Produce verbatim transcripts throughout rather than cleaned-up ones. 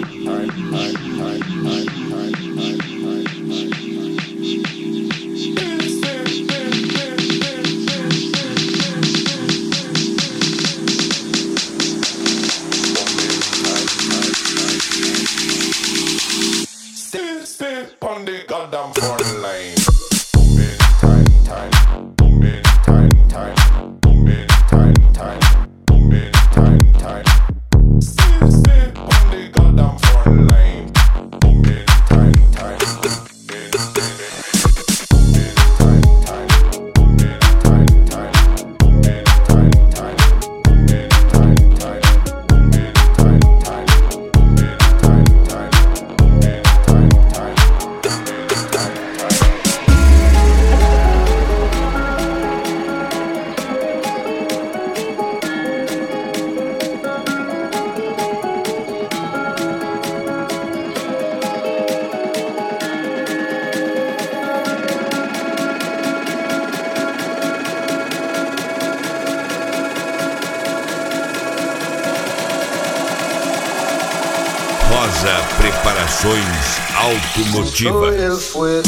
Preparações automotivas.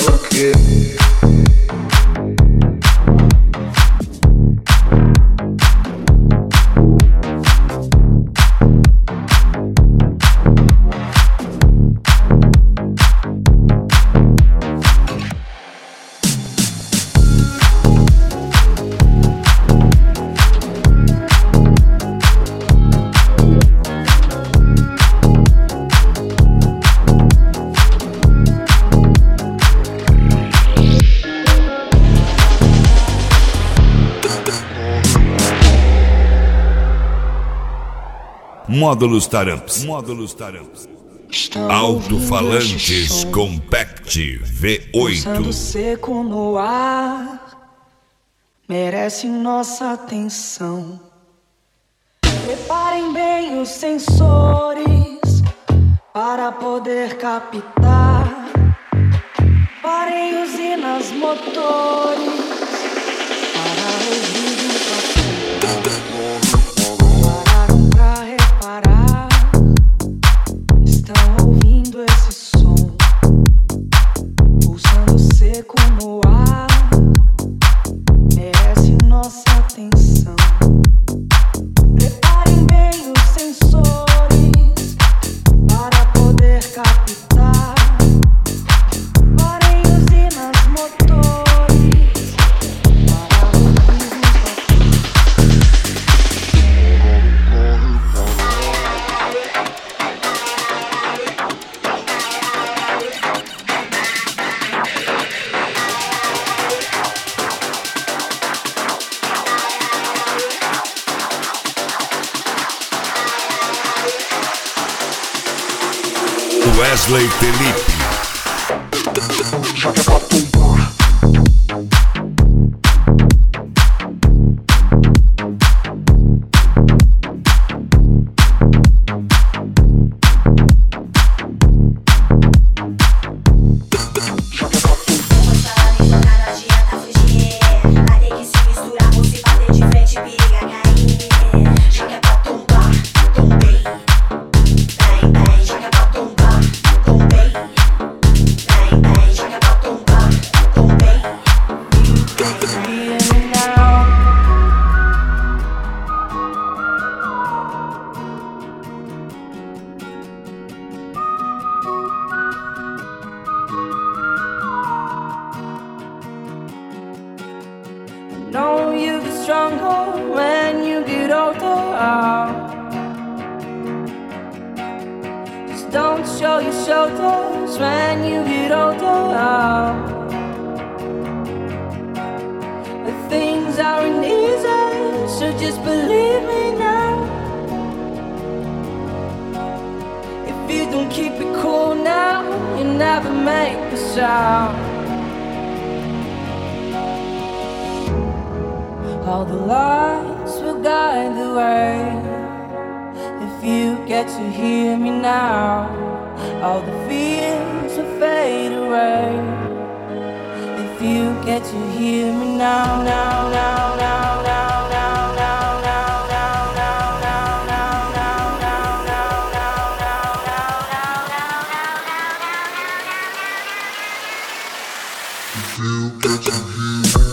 Módulos Taramps. Módulos Taramps. Alto-falantes Compact V oito. Pulsando seco no ar, merece nossa atenção. Preparem bem os sensores para poder captar. Parem usinas motores para ouvir o papo. Estão ouvindo esse som, pulsando seco no ar, merece nossa atenção. Preparem bem os sensores para poder captar. Parem usinas motores para ouvir o Wesley Felipe. know you get stronger when you get older. Just don't show your shoulders when you get older. But things aren't easy, so just believe me now. If you don't keep it cool now, you never make a sound. All the lights will guide the way. If you get to hear me now, all the fears will fade away. If you get to hear me now, now, now, now, now, now, now, now, now, now, now, now, now, now, now, now, now, now. feel, get you here.